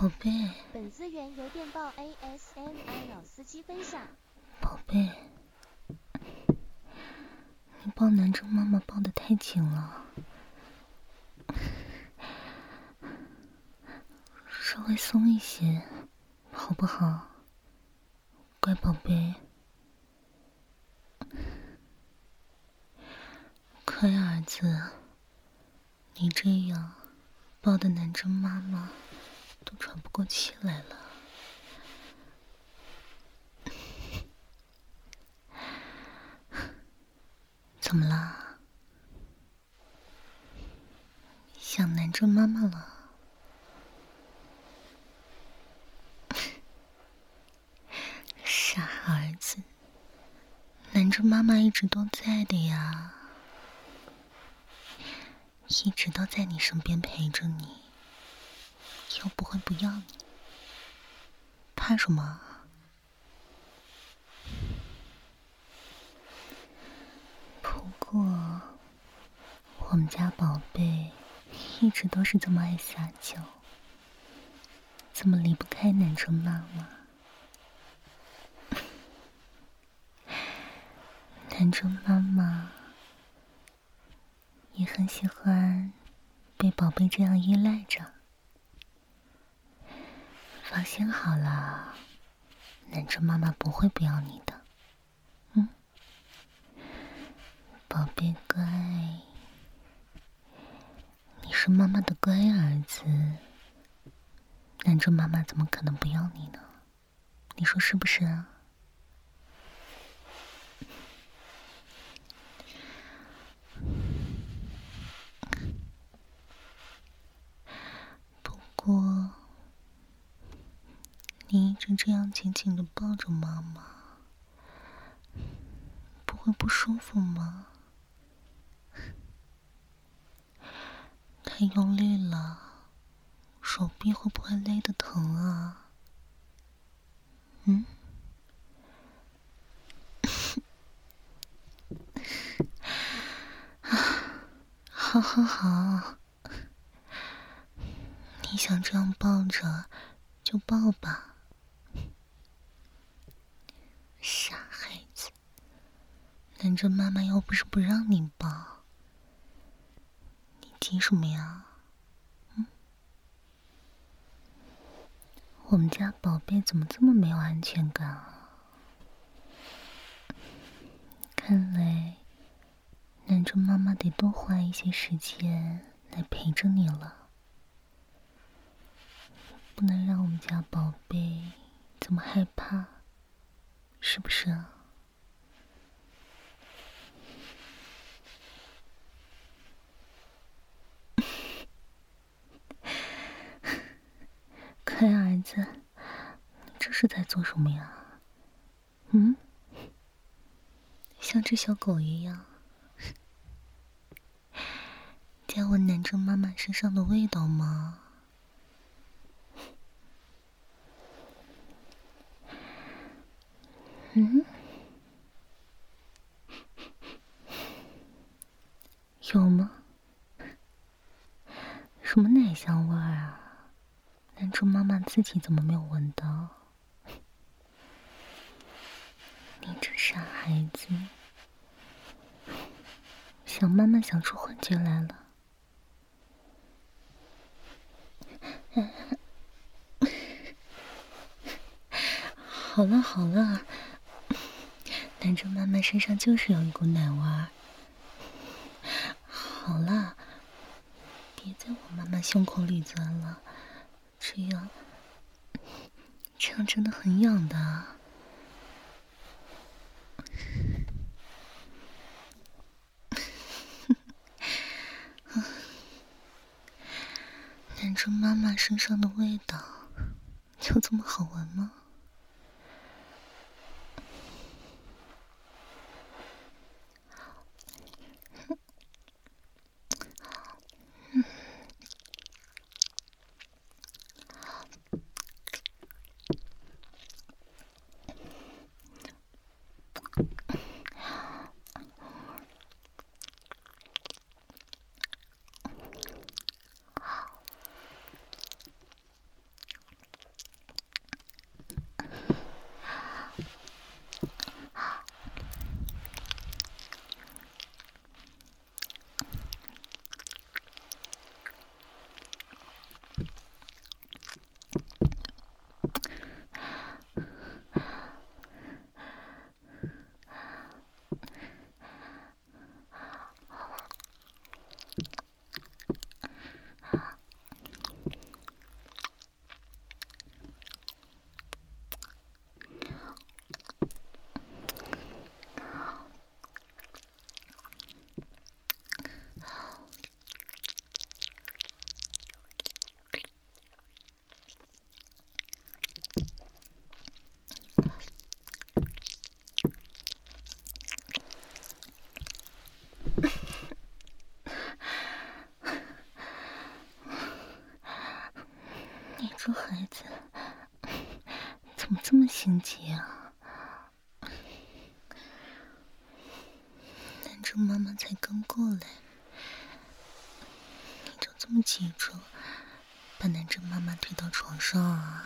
宝贝， 本资源由电报 ASMR 老司机分享。 宝贝，你抱南征妈妈抱得太紧了，稍微松一些，好不好？乖宝贝，可呀，儿子，你这样抱得南征妈妈都喘不过气来了。怎么啦？想南征妈妈了？傻儿子，南征妈妈一直都在的呀，一直都在你身边陪着你，又不会不要你，怕什么？不过，我们家宝贝一直都是这么爱撒娇，这么离不开南征妈妈。南征妈妈也很喜欢被宝贝这样依赖着。放心好了，南征妈妈不会不要你的。宝贝乖，你是妈妈的乖儿子，南征妈妈怎么可能不要你呢？你说是不是啊？不过，你一直这样紧紧地抱着妈妈，不会不舒服吗？太用力了，手臂会不会勒得疼啊？好好好，你想这样抱着就抱吧。傻孩子，南征妈妈又不是不让你抱，你急什么呀？我们家宝贝怎么这么没有安全感啊？看来南征妈妈得多花一些时间来陪着你了，不能让我们家宝贝这么害怕，是不是啊？可爱儿子，你这是在做什么呀？像只小狗一样，在闻南征妈妈身上的味道吗？有吗？什么奶香味儿啊？南征妈妈自己怎么没有闻到？你这傻孩子，想妈妈想出幻觉来了。好了好了，南征妈妈身上就是有一股奶味儿。好了，别再往妈妈胸口里钻了，这样真的很痒的。南征妈妈身上的味道就这么好闻吗？ 你这孩子怎么这么心急啊？南城妈妈才刚过来，你就这么急着把南城妈妈推到床上啊？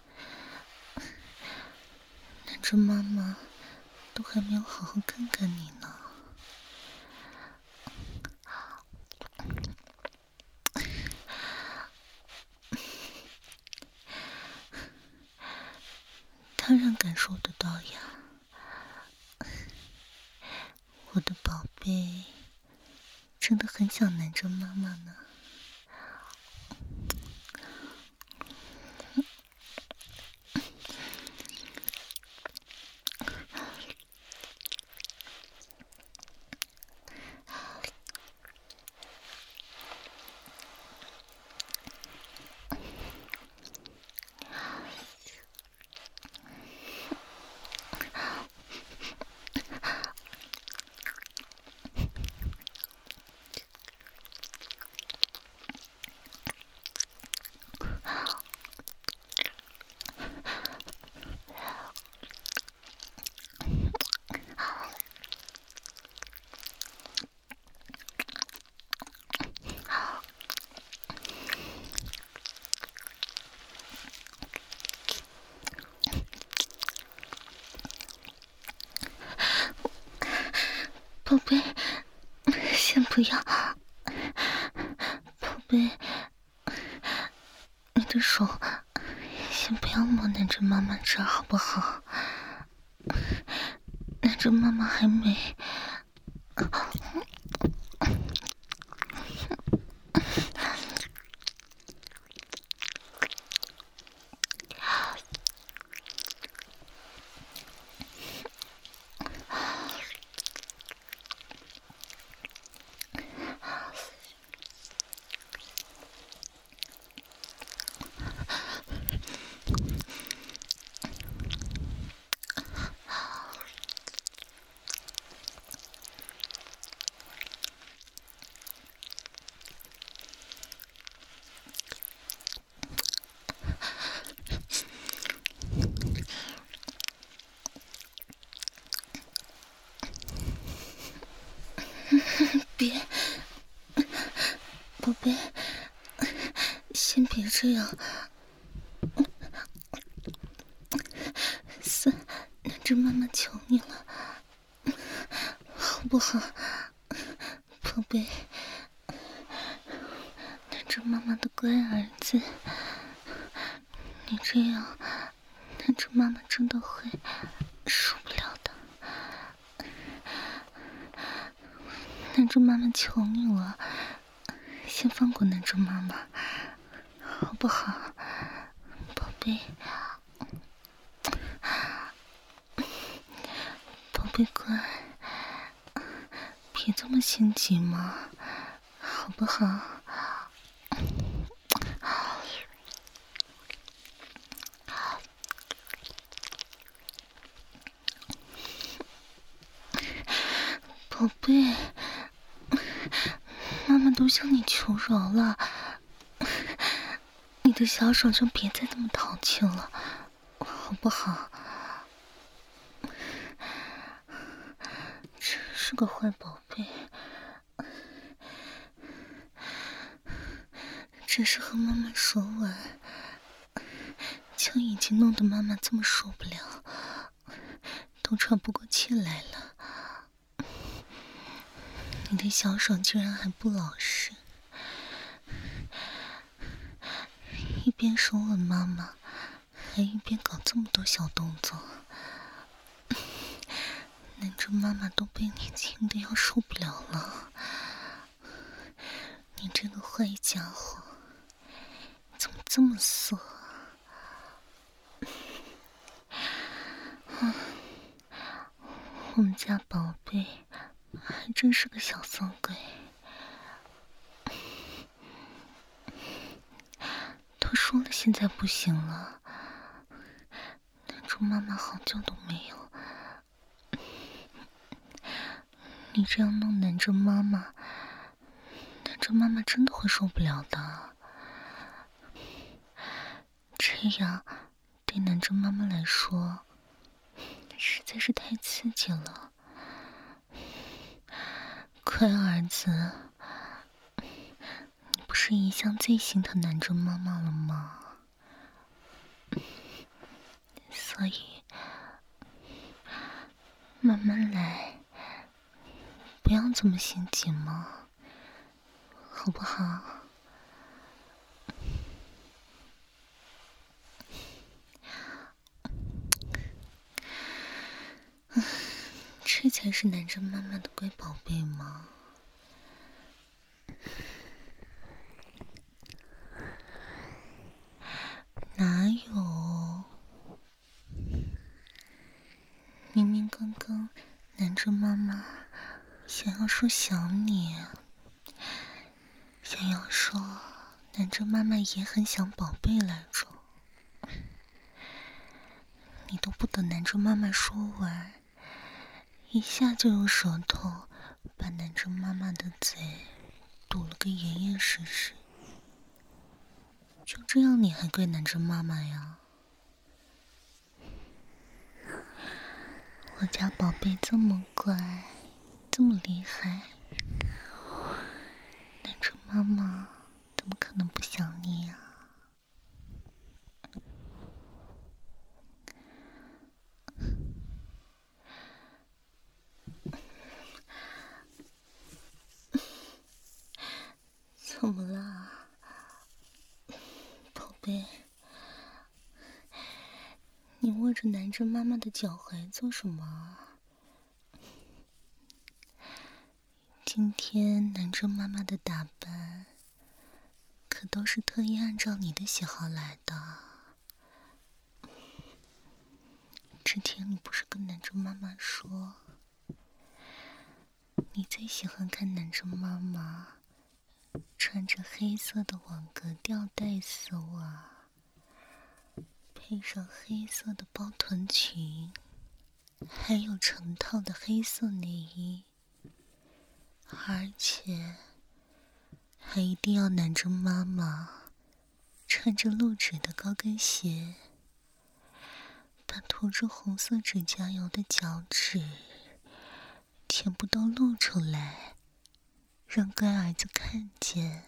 南城妈妈都还没有好好看看你呢。当然感受得到呀，我的宝贝，真的很想南城妈妈呢。宝贝，先不要，宝贝，你的手先不要摸南城妈妈这儿好不好？南城妈妈还没。别，宝贝，先别这样。南城妈妈求你了，好不好？宝贝，南城妈妈的乖儿子，你这样，南城妈妈真的会受不了的。南城妈妈求你了，先放过南城妈妈，好不好？宝贝，宝贝乖，别这么心急嘛，好不好？宝贝，妈妈都向你求饶了，你的小手就别再这么淘气了，好不好？真是个坏宝贝，只是和妈妈说完，就已经弄得妈妈这么受不了，都喘不过气来了。你的小手居然还不老实，一边手吻妈妈，还一边搞这么多小动作，南城妈妈都被你亲的要受不了了。你这个坏家伙，怎么这么色啊？我们家宝贝还真是个小骚鬼。都说了现在不行了，南城妈妈好久都没有。你这样弄南城妈妈，南城妈妈真的会受不了的。 这样对南州妈妈来说实在是太刺激了。乖儿子，你不是一向最心疼南州妈妈了吗？所以慢慢来，不要这么心急嘛，好不好？这才是南州妈妈的乖宝贝吗？哪有？明明刚刚南州妈妈想要说想你，想要说南州妈妈也很想宝贝来着，你都不等南州妈妈说完，一下就用舌头把南州妈妈的嘴堵了个严严实实。就这样你还怪南州妈妈呀？我家宝贝这么乖，这么厉害，南州妈妈怎么可能不想你呀？怎么啦，宝贝？你握着南州妈妈的脚踝做什么？今天南州妈妈的打扮可都是特意按照你的喜好来的。之前你不是跟南州妈妈说，你最喜欢看南州妈妈穿着黑色的网格吊带丝袜，配上黑色的包臀裙，还有成套的黑色内衣，而且还一定要南州妈妈穿着露趾的高跟鞋，把涂着红色指甲油的脚趾全部都露出来，让乖儿子看见。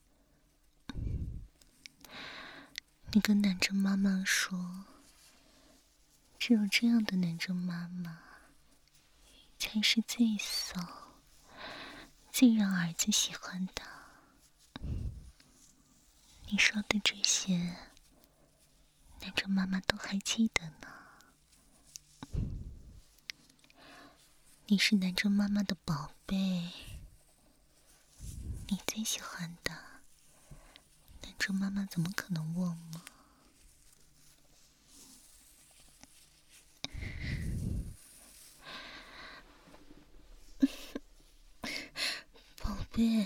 你跟南州妈妈说，只有这样的南州妈妈才是最骚、最让儿子喜欢的。你说的这些，南州妈妈都还记得呢。你是南州妈妈的宝贝，你最喜欢的，南州妈妈怎么可能忘吗？宝贝，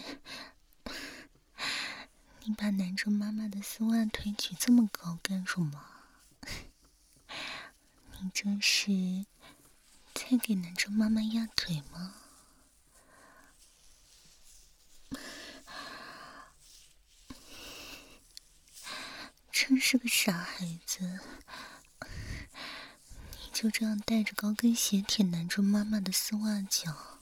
你把南州妈妈的丝袜腿举这么高干什么？你这是在给南州妈妈压腿吗？真是个傻孩子，你就这样带着高跟鞋舔南州妈妈的丝袜脚，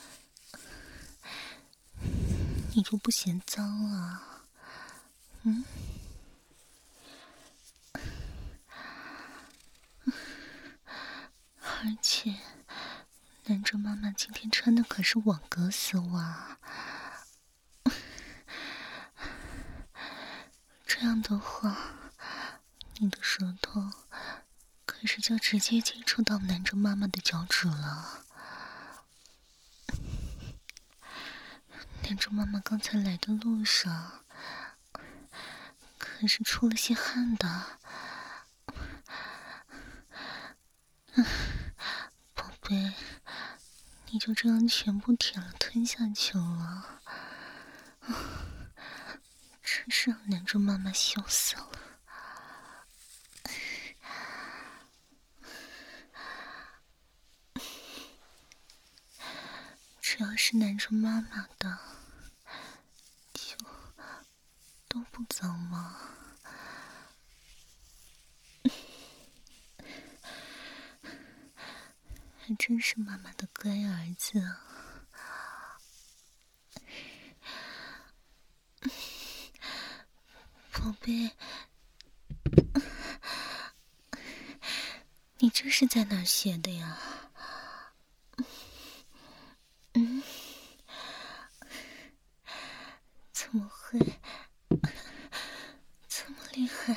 你就不嫌脏啊？嗯？而且南州妈妈今天穿的可是网格丝袜，这样的话，你的舌头可是就直接接触到南州妈妈的脚趾了。南州妈妈刚才来的路上可是出了些汗的。宝贝，你就这样全部舔了吞下去了，真是让南州妈妈笑死了。只要是南州妈妈的，就都不脏吗？ 还真是妈妈的乖儿子啊！宝贝，你这是在哪儿学的呀？怎么会这么厉害？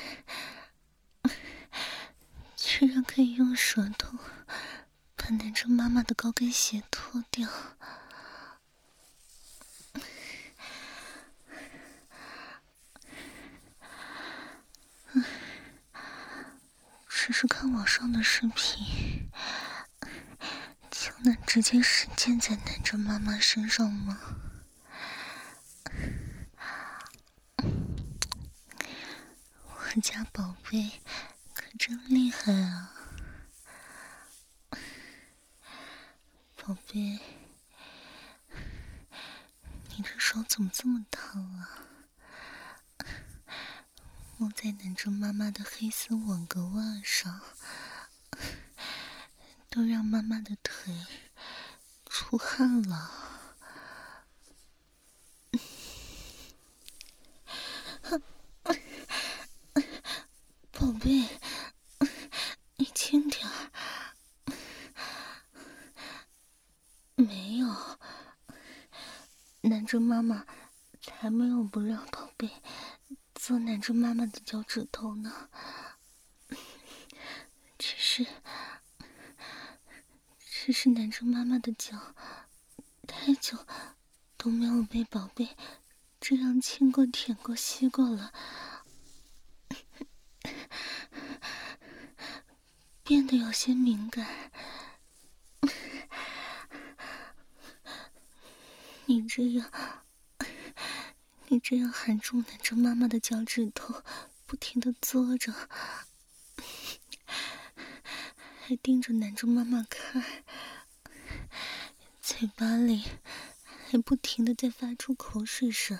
居然可以用舌头把男着妈妈的高跟鞋脱掉！只是看网上的视频，就能直接实践在男着妈妈身上吗？我家宝贝可真厉害啊！宝贝，你的手怎么这么烫啊？摸在男着妈妈的黑色网格袜上，都让妈妈的腿出汗了。宝贝，你轻点儿。没有，男着妈妈才没有不让宝贝做男着妈妈的脚趾头呢。只是男着妈妈的脚太久都没有被宝贝这样亲过、舔过、吸过了，变得有些敏感。你这样含住男着妈妈的脚趾头，不停地嘬着，还盯着男着妈妈看，嘴巴里还不停地在发出口水声，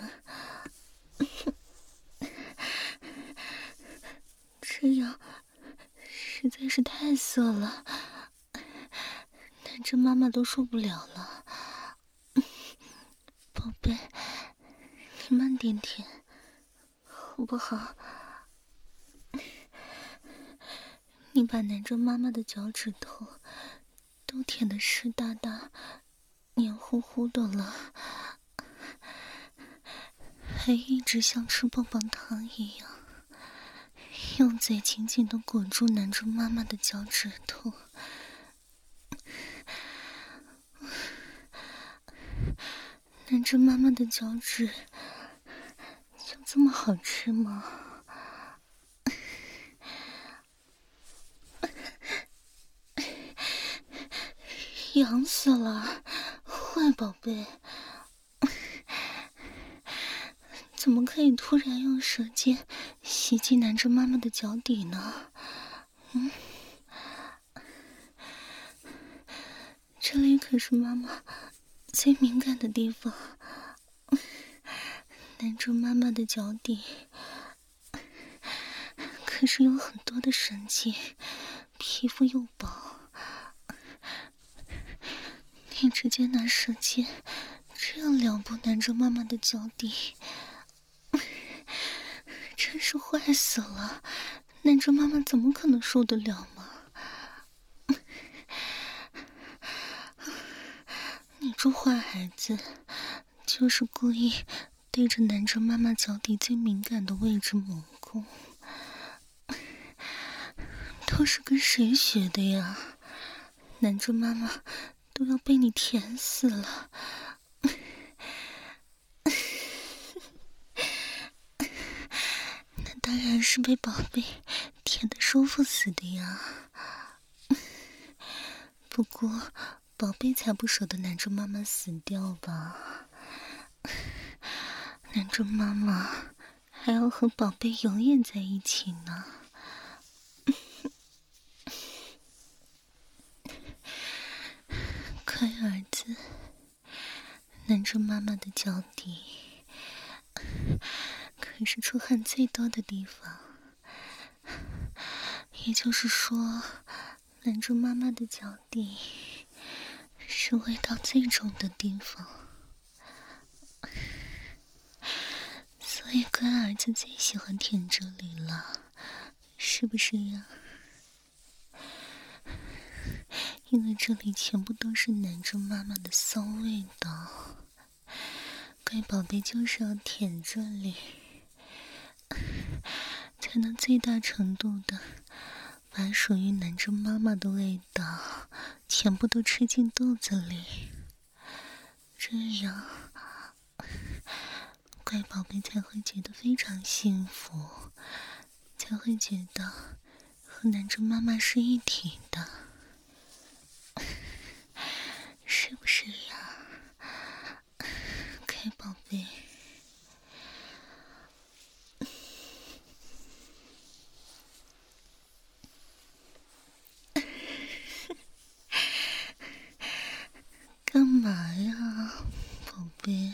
这样实在是太色了，男着妈妈都受不了了。宝贝，你慢点舔，好不好？你把男着妈妈的脚趾头都舔得湿哒哒、黏糊糊的了，还一直像吃棒棒糖一样，用嘴紧紧地裹住男着妈妈的脚趾头。男着妈妈的脚趾就这么好吃吗？痒死了，坏宝贝，怎么可以突然用舌尖袭击男着妈妈的脚底呢？这里可是妈妈最敏感的地方，男着妈妈的脚底可是有很多的神经，皮肤又薄，你直接拿舌尖这样撩拨男着妈妈的脚底，真是坏死了！男着妈妈怎么可能受得了吗？你这坏孩子，就是故意对着男着妈妈脚底最敏感的位置猛攻，都是跟谁学的呀？男着妈妈都要被你甜死了。那当然是被宝贝舔得舒服死的呀。不过宝贝才不舍得男着妈妈死掉吧？男着妈妈还要和宝贝永远在一起呢。乖儿子，男着妈妈的脚底可是出汗最多的地方，也就是说， 男主妈妈的脚底是味道最重的地方，所以乖儿子最喜欢舔这里了，是不是呀？因为这里全部都是男主妈妈的骚味道，乖宝贝就是要舔这里，才能最大程度的把属于男主妈妈的味道全部都吃进肚子里，这样乖宝贝才会觉得非常幸福，才会觉得和男主妈妈是一体的，是不是呀，乖宝贝？干嘛呀，宝贝？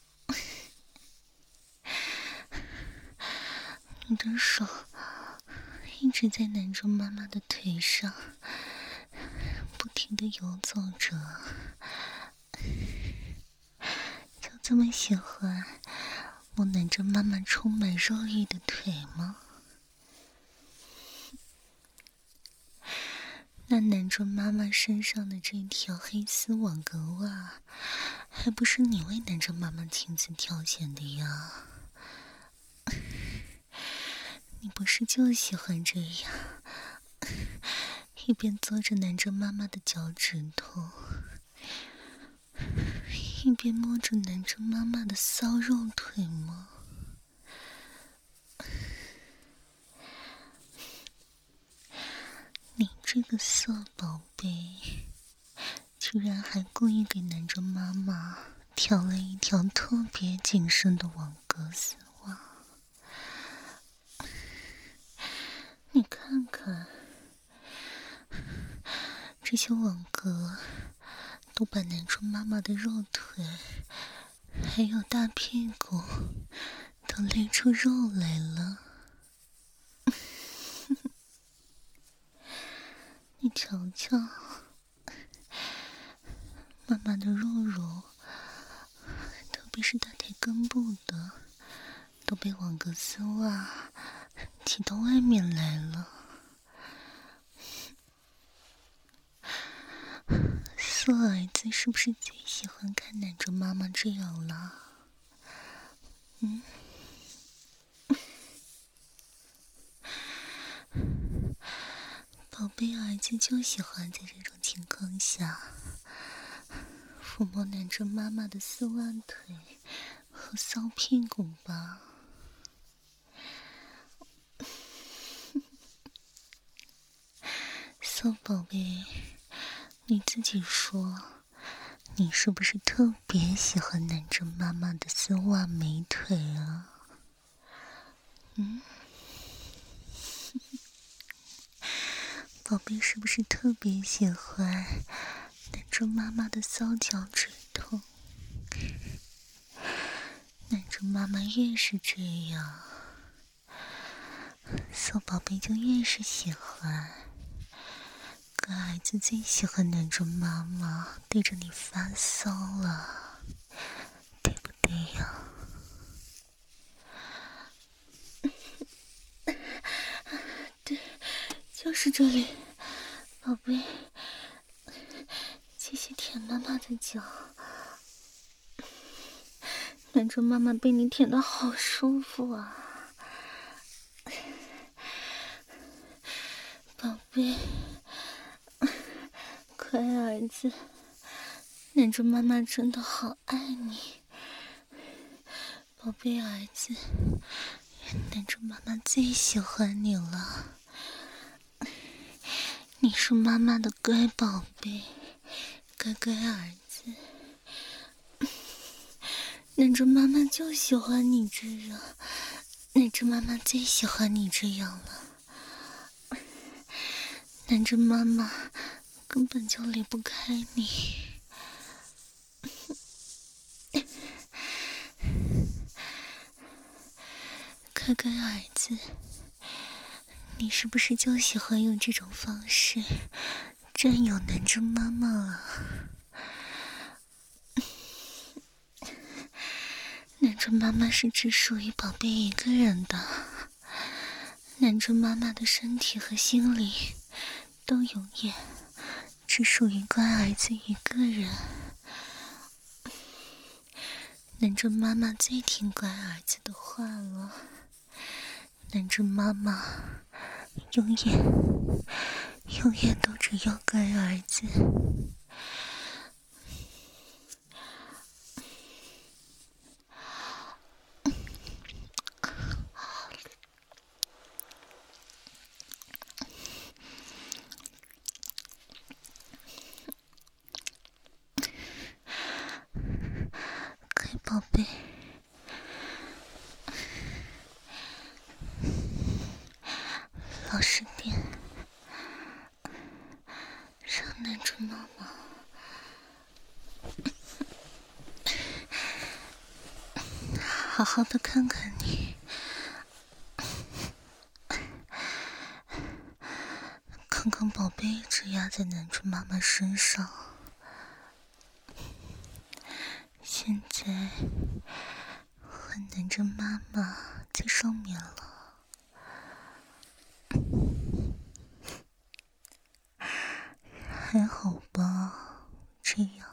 你的手一直在男主妈妈的腿上不停地游走着，就这么喜欢摸男主妈妈充满肉欲的腿吗？那男主妈妈身上的这条黑丝网格袜，还不是你为男主妈妈亲自挑选的呀？你不是就喜欢这样，一边嘬着男主妈妈的脚趾头，一边摸着男主妈妈的骚肉腿吗？你这个色宝贝，居然还故意给男主妈妈挑了一条特别紧身的网格丝袜。你看看，这些网格都把男主妈妈的肉腿还有大屁股都勒出肉来了。你瞧瞧，妈妈的肉肉，特别是大腿根部的，都被网格丝袜挤到外面来了。色儿子是不是最喜欢看男主妈妈这样了？宝贝儿子就喜欢在这种情况下抚摸男主妈妈的丝袜腿和骚屁股吧。骚宝贝，你自己说，你是不是特别喜欢男主妈妈的丝袜美腿啊？宝贝是不是特别喜欢男主妈妈的骚脚趾头？男主妈妈越是这样，骚宝贝就越是喜欢。可孩子最喜欢男主妈妈对着你发骚了，对不对呀？对，就是这里，宝贝，继续舔妈妈的脚。男主妈妈被你舔得好舒服啊，宝贝，乖儿子，男主妈妈真的好爱你，宝贝儿子，男主妈妈最喜欢你了，你是妈妈的乖宝贝，乖乖儿子，男主妈妈就喜欢你这样，男主妈妈最喜欢你这样了，男主妈妈根本就离不开你。乖乖儿子， 你是不是就喜欢用这种方式占有男真妈妈啊？男真妈妈是只属于宝贝一个人的，男真妈妈的身体和心理都永远只属于乖儿子一个人。男真妈妈最听乖儿子的话了，男真妈妈永远都只要乖儿子。乖宝贝，老实点，让男真妈妈好好的看看你，看看宝贝一直压在男真妈妈身上，现在换男真妈妈在上面了。还好吧，这样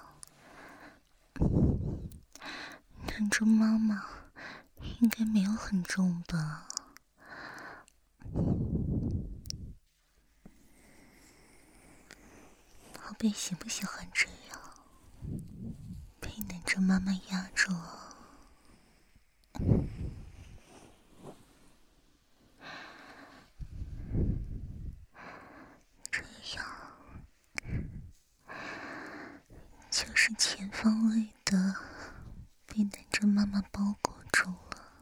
男真妈妈应该没有很重吧。宝贝喜不喜欢这样被男真妈妈压着啊？这样就是全方位的被男真妈妈包裹住了。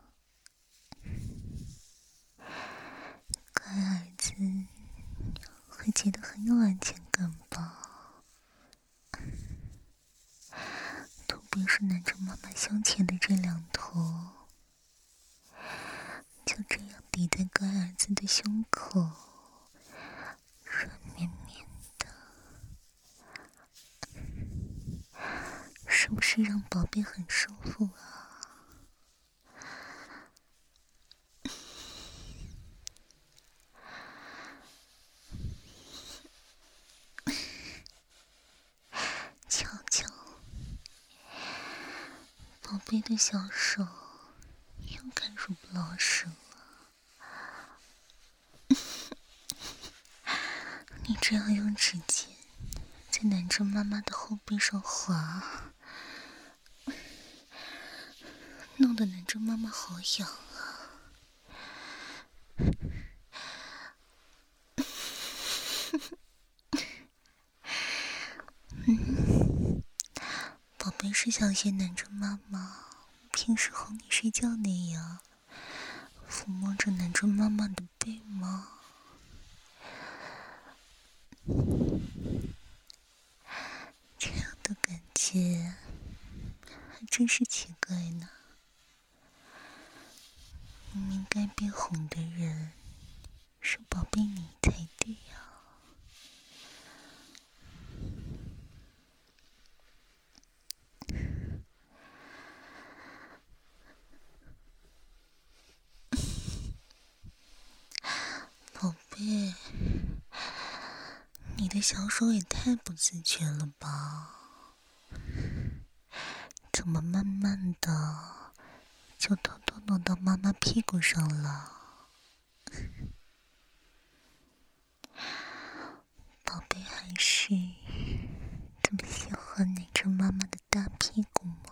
乖儿子会觉得很有安全感吧？特别是男真妈妈胸前的这两头，就这样抵在乖儿子的胸口，软绵绵的，是不是让宝贝很舒服啊？瞧瞧，宝贝的小手又该入不老实了。你这样用指尖在男真妈妈的后背上滑，弄得男真妈妈好痒啊！宝贝是想学男真妈妈平时哄你睡觉那样抚摸着男真妈妈的背吗？这样的感觉还真是奇怪呢。明明该被哄的人是宝贝你才对呀。宝贝，你的小手也太不自觉了吧？怎么慢慢的就偷偷挪到妈妈屁股上了？宝贝还是这么喜欢男真妈妈的大屁股吗？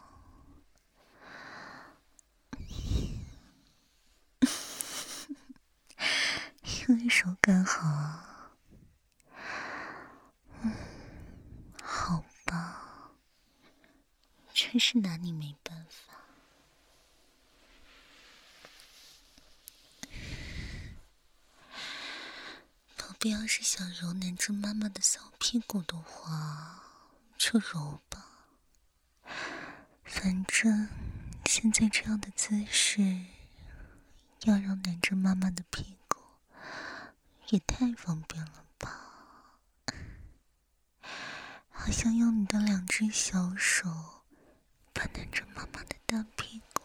因为手感好啊。好吧，真是拿你没办法。宝贝要是想揉男真妈妈的骚屁股的话，就揉吧。反正现在这样的姿势，要让男真妈妈的屁股也太方便了吧！好像用你的2只小手把男着妈妈的大屁股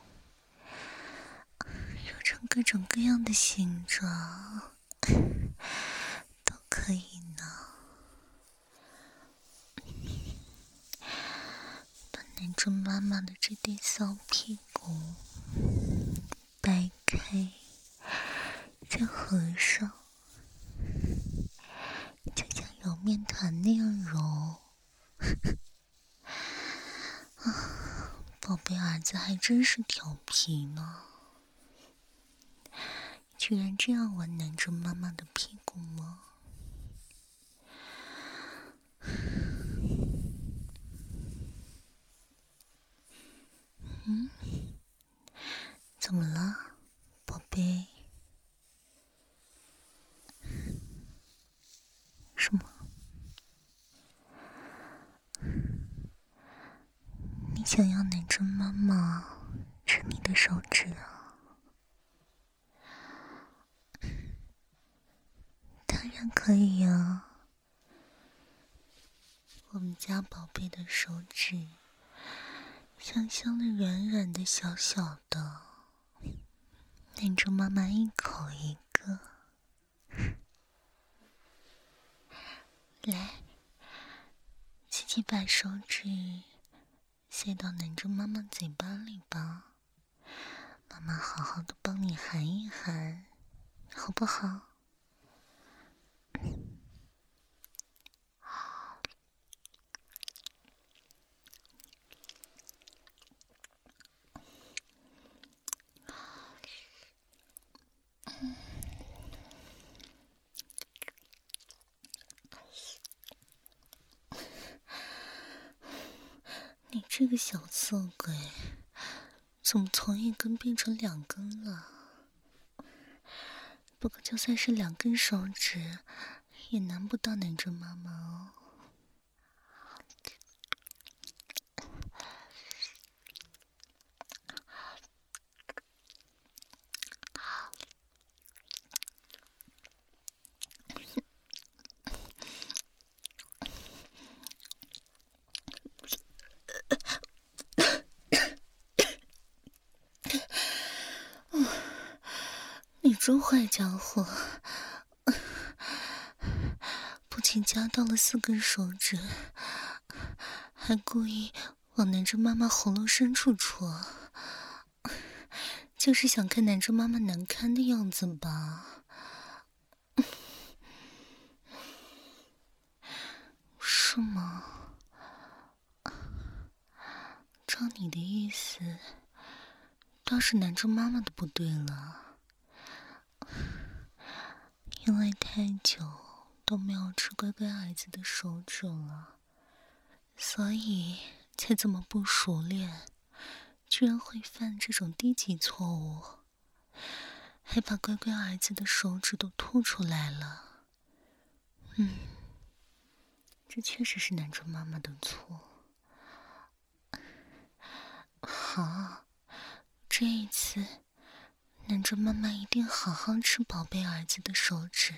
揉成各种各样的形状，都可以呢。把男着妈妈的这对骚屁股掰开，再合上，就像揉面团那样揉。宝贝儿子还真是调皮呢，居然这样玩男着妈妈的屁股吗？怎么了，宝贝？什么？你想要男着妈妈吃你的手指啊？当然可以呀。我们家宝贝的手指香香的、软软的、小小的，男着妈妈一口一个。来，自己把手指塞到男着妈妈嘴巴里吧，妈妈好好的帮你含一含，好不好？你这个小色鬼，怎么从1根变成2根了？不过就算是2根手指，也难不到男着妈妈哦。你这坏家伙，不仅夹到了4根手指，还故意往男着妈妈喉咙深处戳，就是想看男着妈妈难堪的样子吧？是吗？照你的意思，倒是男着妈妈的不对了。因为太久都没有吃乖乖儿子的手指了，所以才这么不熟练，居然会犯这种低级错误，还把乖乖儿子的手指都吐出来了。这确实是男着妈妈的错。好，这一次男着妈妈一定好好吃宝贝儿子的手指。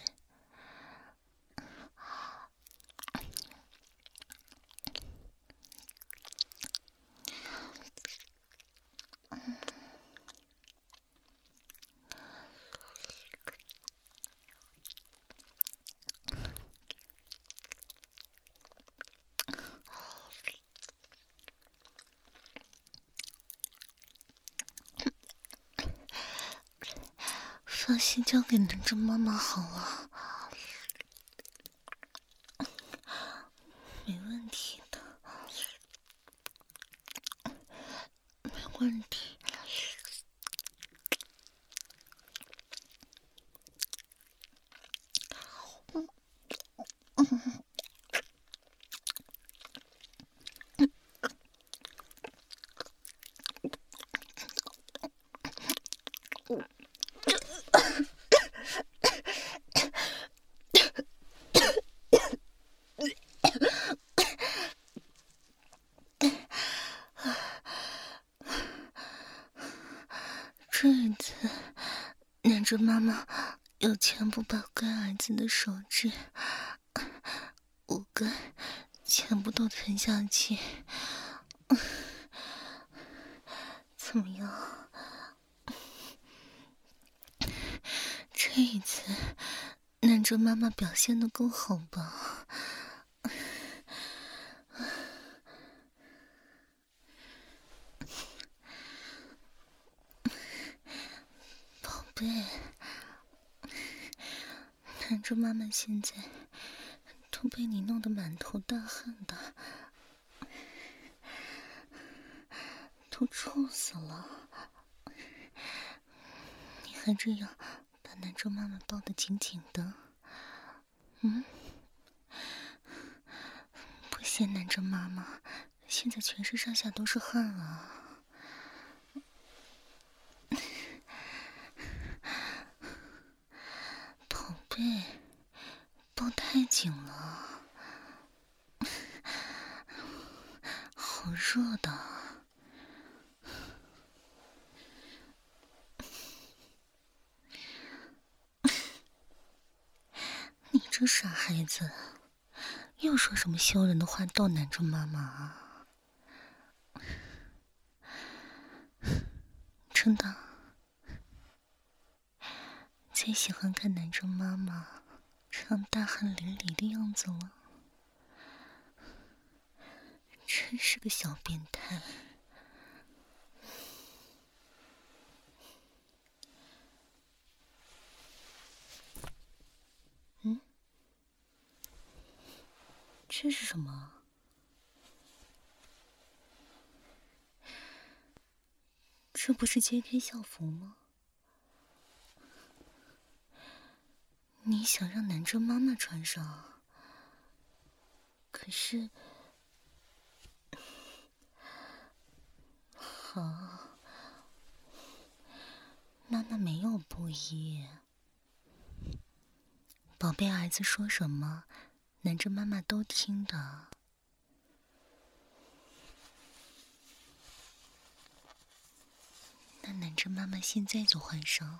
放心，交给男着妈妈好了，没问题的，没问题。这一次，男着妈妈又全部把乖儿子的手指5根全部都吞下去。怎么样？这一次南州妈妈表现得够好吧？宝贝，南州妈妈现在都被你弄得满头大汗的，都臭死了。你还这样把南州妈妈抱得紧紧的，不嫌南州妈妈现在全身上下都是汗啊。宝贝，抱太紧了，好热的。你这傻孩子，又说什么羞人的话逗南州妈妈啊？真的，最喜欢看南州妈妈这样大汗淋漓的样子了，真是个小变态。这是什么？这不是 JK 校服吗？你想让南州妈妈穿上，可是……好，妈妈没有不依。宝贝儿子说什么，南州妈妈都听的。那南州妈妈现在就换上。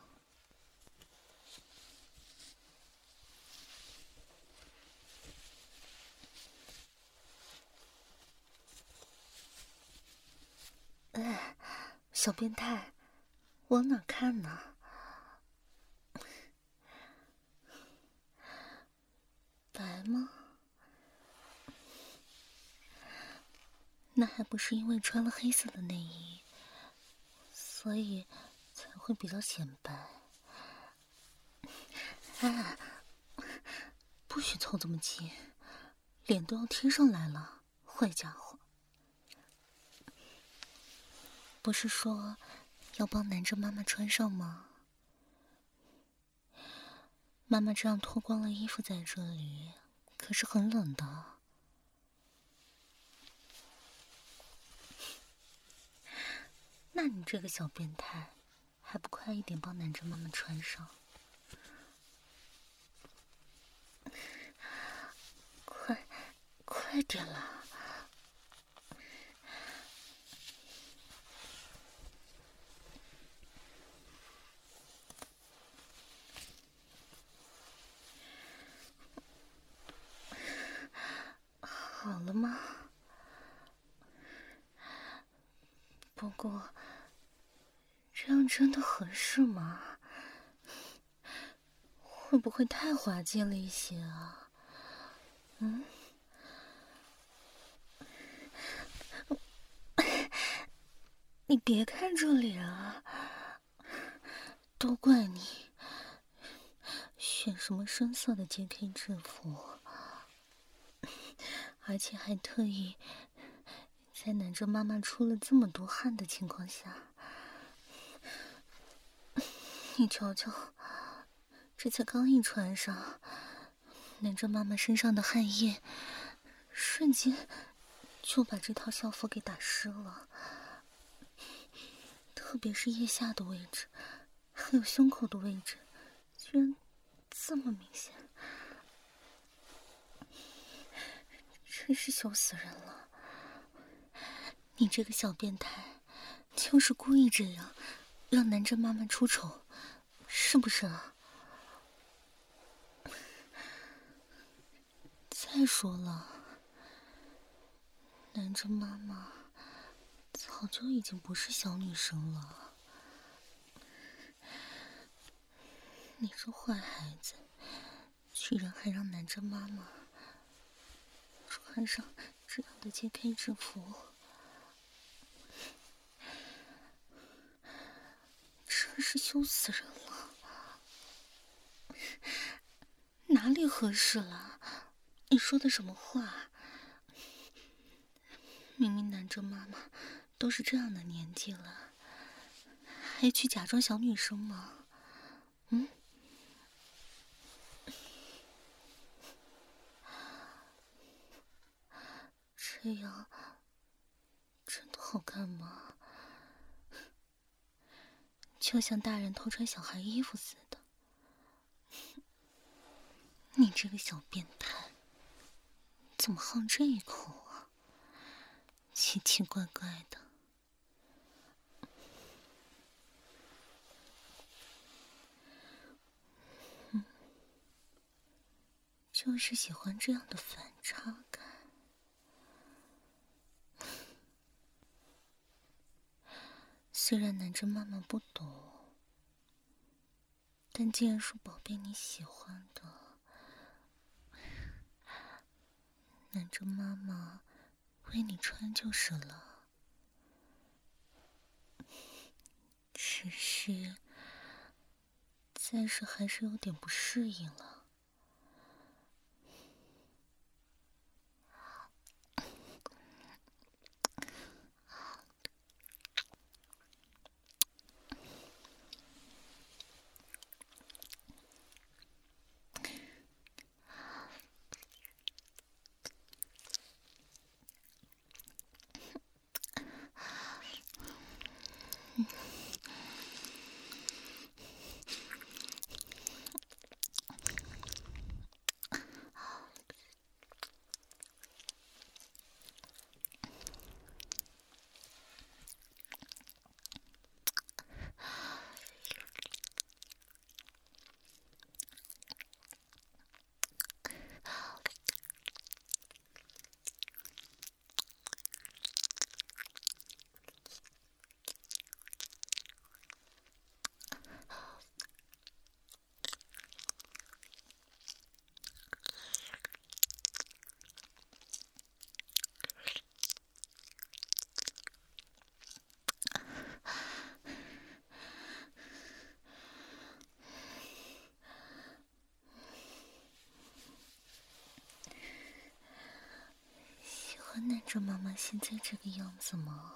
小变态，往哪看呢？白吗？那还不是因为穿了黑色的内衣，所以才会比较显白。哎，不许凑这么近，脸都要贴上来了，坏家伙！不是说要帮南州妈妈穿上吗？妈妈这样脱光了衣服在这里，可是很冷的。那你这个小变态，还不快一点帮南州妈妈穿上？快点啦！好了吗？不过，这样真的合适吗？会不会太滑稽了一些啊？你别看这里啊，都怪你选什么深色的 JK 制服，而且还特意在南州妈妈出了这么多汗的情况下，你瞧瞧，这才刚一穿上，南州妈妈身上的汗液瞬间就把这套校服给打湿了，特别是腋下的位置，还有胸口的位置，居然这么明显，真是羞死人了！你这个小变态，就是故意这样让南珍妈妈出丑，是不是啊？ 再说了，南真妈妈早就已经不是小女生了。你这坏孩子，居然还让南真妈妈穿上这样的揭开制服，真是羞死人了！哪里合适了？你说的什么话？明明南真妈妈都是这样的年纪了，还去假装小女生吗？这样真的好看吗？就像大人偷穿小孩衣服似的。你这个小变态，怎么好这一口啊？奇奇怪怪的。就是喜欢这样的反差感。虽然南真妈妈不懂，但既然是宝贝你喜欢的，南真妈妈为你穿就是了。只是，暂时还是有点不适应了。喜欢南真妈妈现在这个样子吗？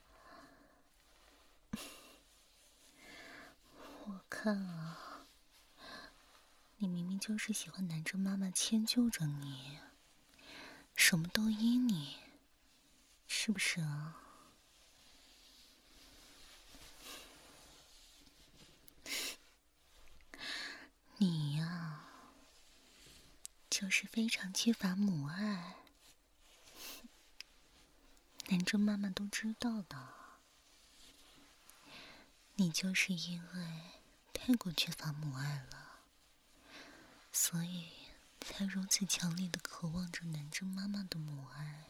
我看啊，你明明就是喜欢南真妈妈迁就着你，什么都依你，是不是啊？你呀，就是非常缺乏母爱，南真妈妈都知道的。你就是因为太过缺乏母爱了，所以才如此强烈的渴望着南真妈妈的母爱，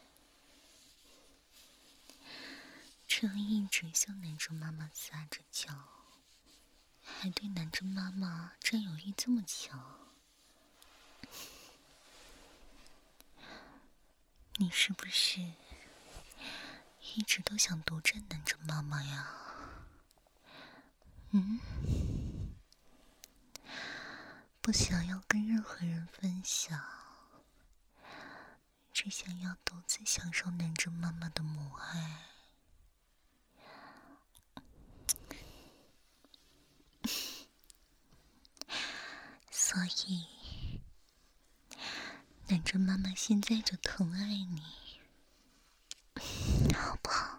这样一直向南真妈妈撒着娇，还对南真妈妈占有欲这么强。你是不是一直都想独占南真妈妈呀？不想要跟任何人分享，只想要独自享受南真妈妈的母爱。所以，南真妈妈现在就疼爱你，好不好？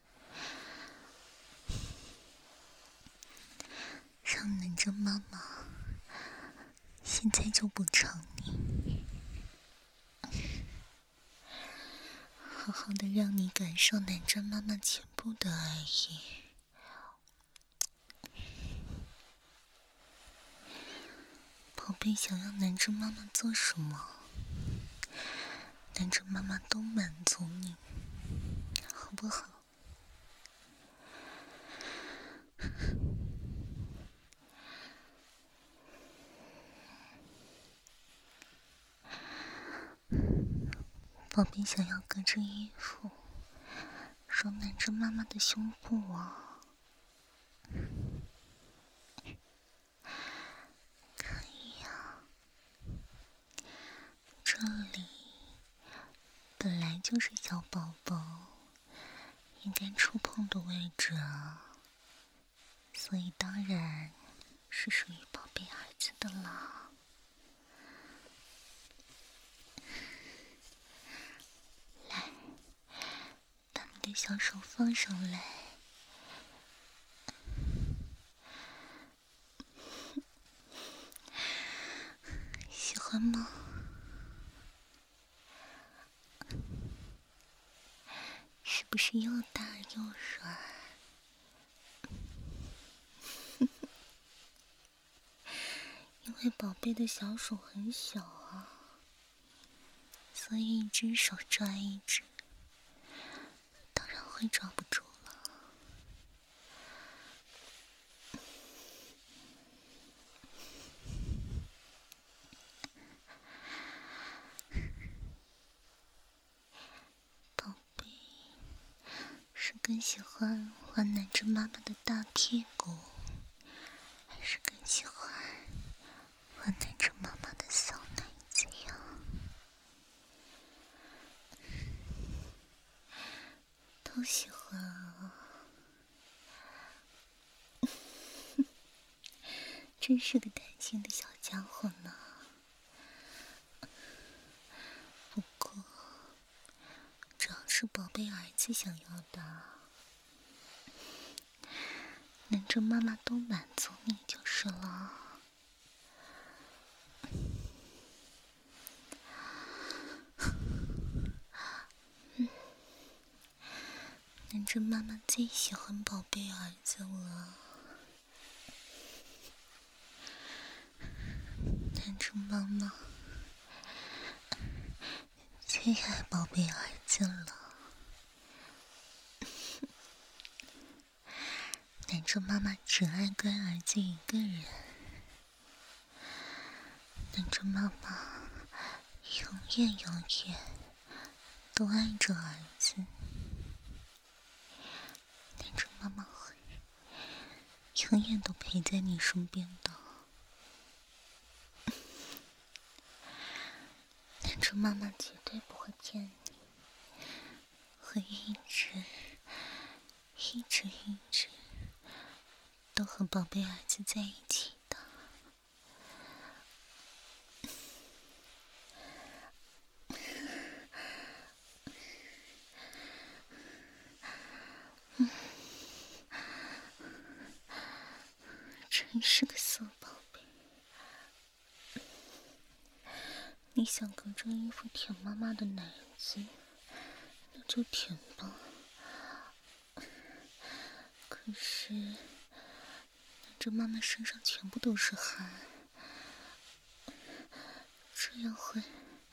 让南真妈妈现在就补偿你，好好的让你感受南真妈妈全部的爱意。宝贝想要南真妈妈做什么， 男着妈妈都满足你，好不好？宝贝想要隔着衣服揉男着妈妈的胸部啊，可以啊。这里本来就是小宝宝应该触碰的位置啊，所以当然是属于宝贝儿子的啦。来，把你的小手放上来，喜欢吗？是不是又大又软？因为宝贝的小手很小啊，所以一只手抓一只，当然会抓不住了。宝贝是更喜欢玩男着妈妈的大屁股，还是更喜欢玩男着妈妈的小奶子呀？都喜欢啊。真是个贪心的小家伙呢。不过只要是宝贝儿子想要的，能着妈妈都满足你就是了。能着妈妈最喜欢宝贝儿子了。能着妈妈最爱宝贝儿子了。能着妈妈只爱乖儿子一个人。能着妈妈永远都爱着儿子。能着妈妈会永远都陪在你身边的。能着妈妈绝对不会骗你，会一直都和宝贝儿子在一起的。真是个色宝贝。你想隔着衣服舔妈妈的奶子，那就舔吧。可是这妈妈身上全部都是汗，这样会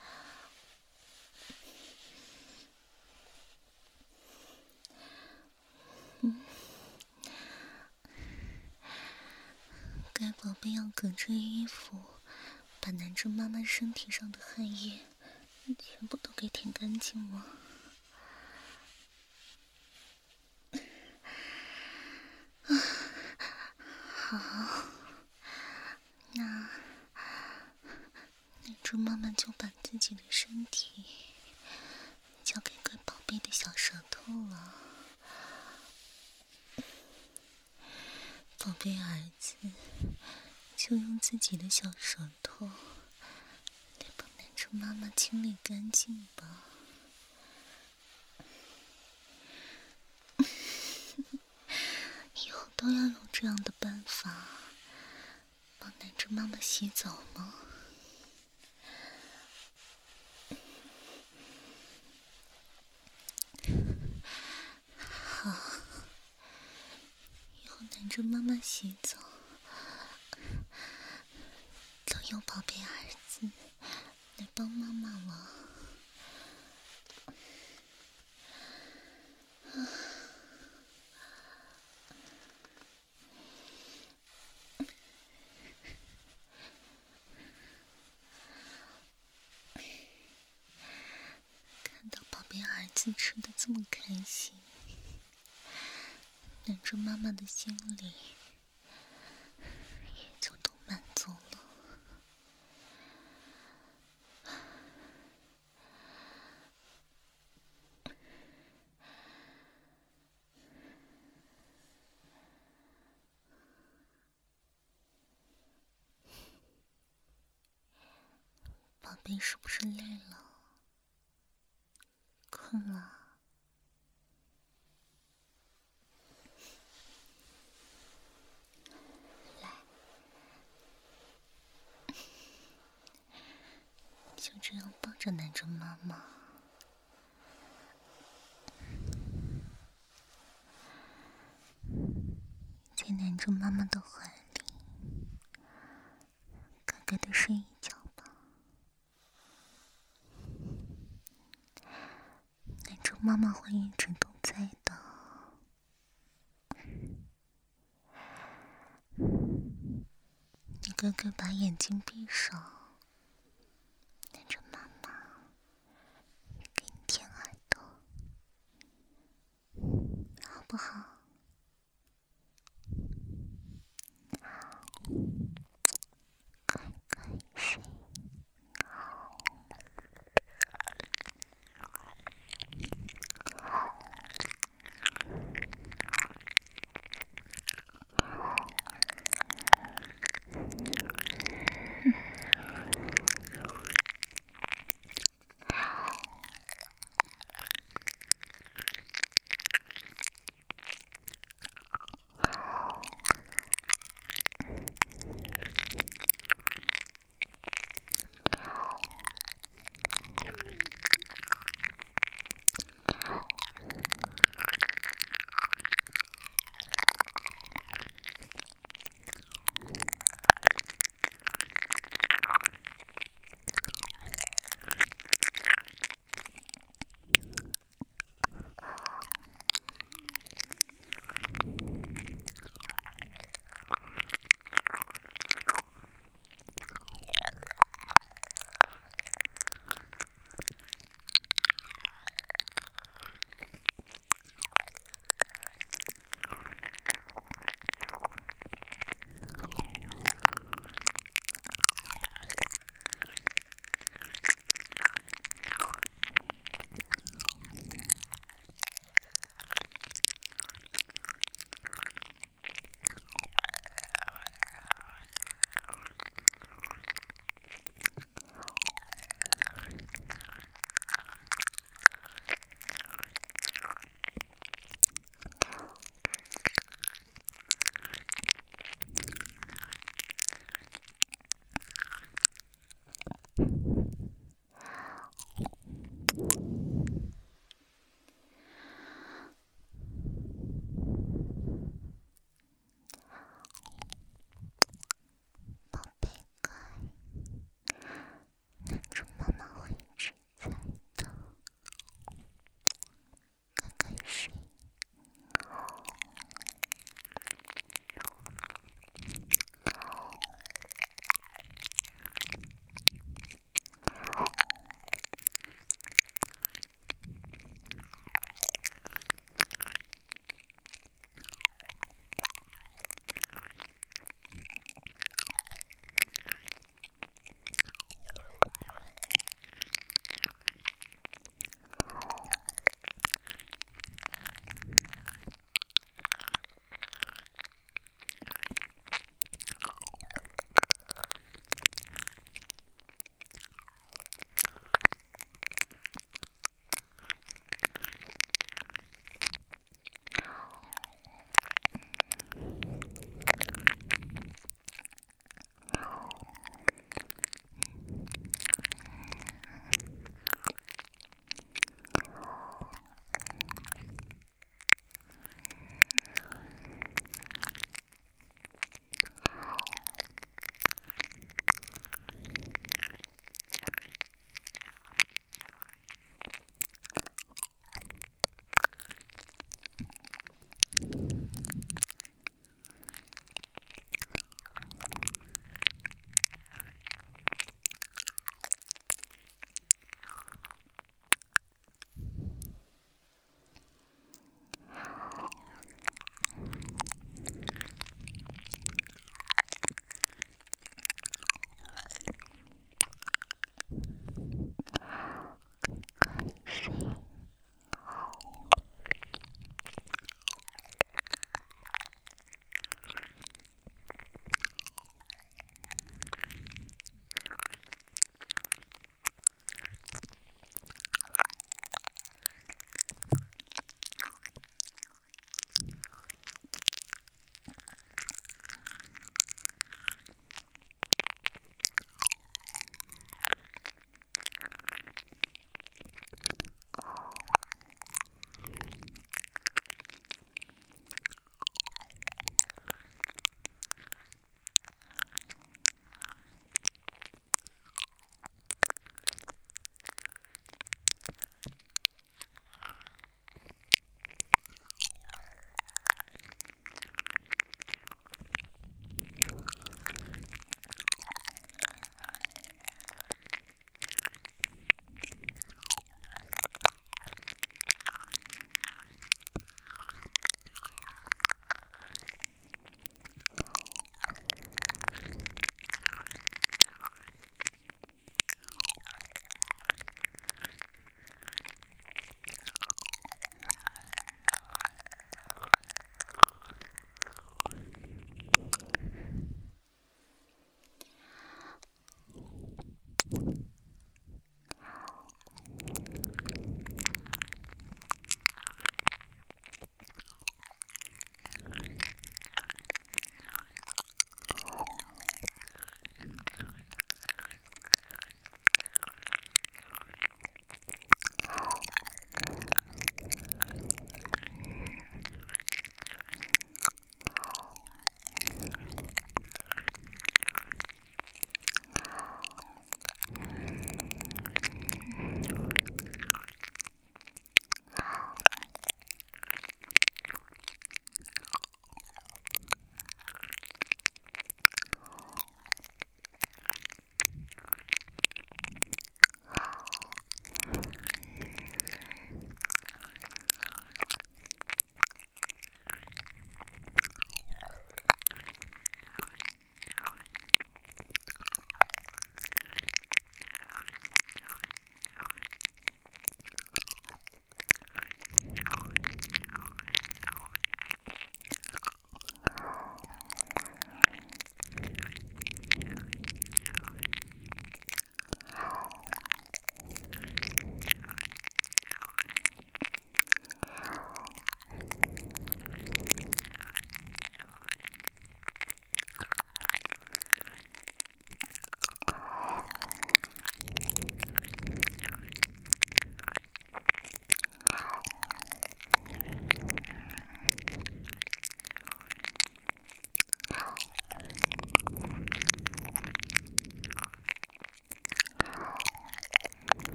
该宝贝要隔着衣服把男着妈妈身体上的汗液全部都给舔干净吗？好，那男着妈妈就把自己的身体交给乖宝贝的小舌头了。宝贝儿子就用自己的小舌头来帮男着妈妈清理干净吧。以后都要用这样的办法帮男着妈妈洗澡吗？好，以后男着妈妈洗澡都由宝贝儿子来帮妈妈了。 次吃的这么开心，男主妈妈的心里也就都满足了。宝贝，是不是累了？困了？来，就这样抱着男主妈妈，在男主妈妈的怀里，乖乖的睡一觉吧。男主妈妈会一直都在的。你乖乖把眼睛闭上，男主妈妈给你舔耳朵，好不好？乖乖睡。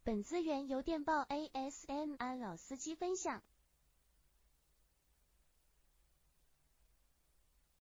本资源由电报 ASMR 老司机分享。